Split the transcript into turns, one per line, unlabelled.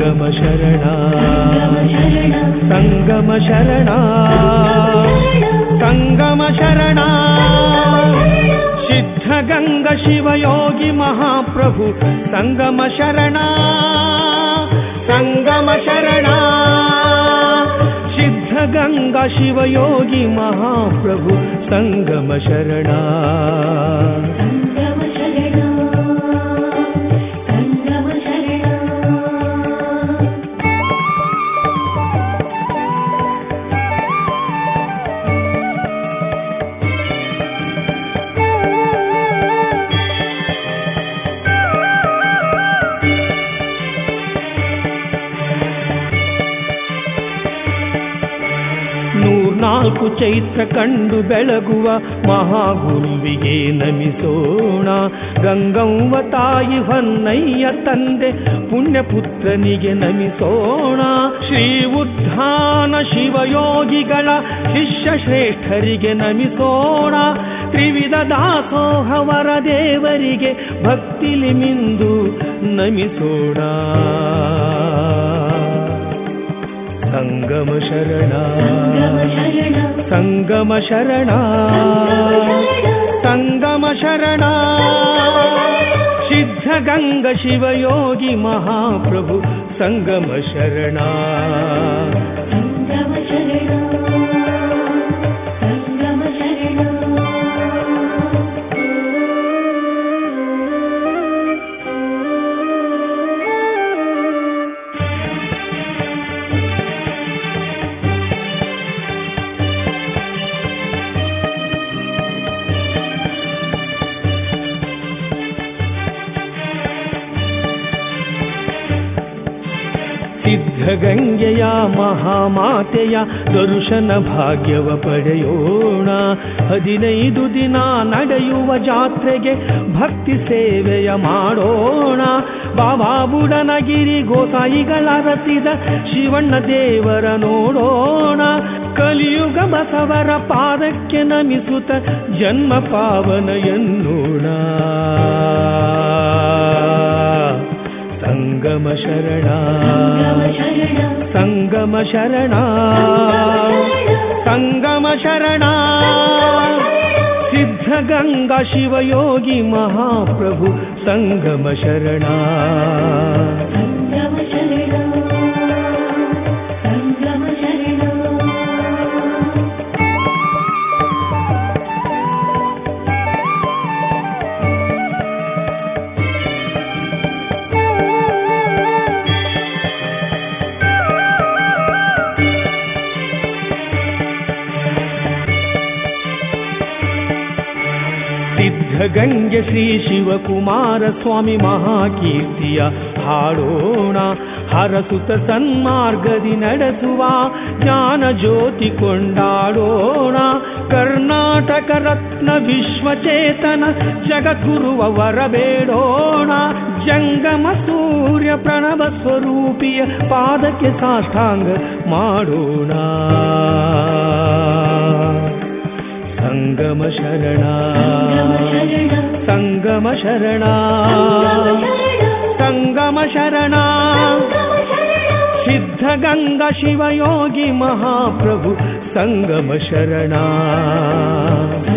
ಸಂಗಮ ಶರಣ ಸಂಗಮ ಶರಣ ಸಂಗಮ ಶರಣ ಸಿದ್ಧಗಂಗ ಶಿವಯೋಗಿ ಮಹಾಪ್ರಭು ಸಂಗಮ ಶರಣ ಸಂಗಮ ಶರಣ ಸಿದ್ಧಗಂಗಾ ಶಿವಯೋಗಿ ಮಹಾಪ್ರಭು ಸಂಗಮ ಶರಣ ನಾಲ್ಕು ಚೈತ್ರ ಕಂಡು ಬೆಳಗುವ ಮಹಾಗುರುವಿಗೆ ನಮಿಸೋಣ. ಗಂಗವ್ವ ತಾಯಿ ಹೊನ್ನಯ್ಯ ತಂದೆ ಪುಣ್ಯಪುತ್ರನಿಗೆ ನಮಿಸೋಣ. ಶ್ರೀ ಉದ್ಧಾನ ಶಿವಯೋಗಿಗಳ ಶಿಷ್ಯ ಶ್ರೇಷ್ಠರಿಗೆ ನಮಿಸೋಣ. ತ್ರಿವಿಧ ದಾಸೋಹವರ ದೇವರಿಗೆ ಭಕ್ತಿಲಿ ಮಿಂದು ನಮಿಸೋಣ. ಸಂಗಮ ಶರಣ ಸಂಗಮ ಶರಣ ಸಂಗಮ ಶರಣ ಸಿದ್ಧಗಂಗ ಶಿವಯೋಗಿ ಮಹಾಪ್ರಭು ಸಂಗಮ ಶರಣ ಸಿದ್ಧಗಂಗೆಯ ಮಹಾಮಾತೆಯ ದರ್ಶನ ಭಾಗ್ಯವ ಪಡೆಯೋಣ. 15 ದಿನ ನಡೆಯುವ ಜಾತ್ರೆಗೆ ಭಕ್ತಿ ಸೇವೆಯ ಮಾಡೋಣ. ಬಾಬಾ ಬುಡನಗಿರಿ ಗೋಸಾಯಿಗಳ ರತಿದ ಶಿವಣ್ಣ ದೇವರ ನೋಡೋಣ. ಕಲಿಯುಗ ಬಸವರ ಪಾದಕ್ಕೆ ನಮಿಸುತ್ತ ಜನ್ಮ ಪಾವನ ಎನ್ನೋಣ. ಸಂಗಮ ಶರಣ ಸಂಗಮ ಶರಣ ಸಂಗಮ ಶರಣ ಸಿದ್ಧಗಂಗಾ ಶಿವಯೋಗಿ ಮಹಾಪ್ರಭು ಸಂಗಮ ಶರಣ ಸಿದ್ಧಗಂಗೆ ಶ್ರೀ ಶಿವಕುಮಾರ ಸ್ವಾಮಿ ಮಹಾಕೀರ್ತಿಯ ಹಾಡೋಣ. ಹರಸುತ ಸನ್ಮಾರ್ಗದಿ ನಡೆಸುವ ಜ್ಞಾನ ಜ್ಯೋತಿ ಕೊಂಡಾಡೋಣ. ಕರ್ನಾಟಕ ರತ್ನ ವಿಶ್ವಚೇತನ ಜಗದ್ಗುರುವ ವರಬೇಡೋಣ. ಜಂಗಮ ಸೂರ್ಯ ಪ್ರಣವ ಸ್ವರೂಪಿಯ ಪಾದಕ್ಕೆ ಸಾಷ್ಟಾಂಗ ಮಾಡೋಣ. ಸಂಗಮ ಶರಣ ಸಂಗಮ ಶರಣ ಸಂಗಮ ಶರಣ ಸಿದ್ಧಗಂಗಾ ಶಿವಯೋಗಿ ಮಹಾಪ್ರಭು ಸಂಗಮ ಶರಣ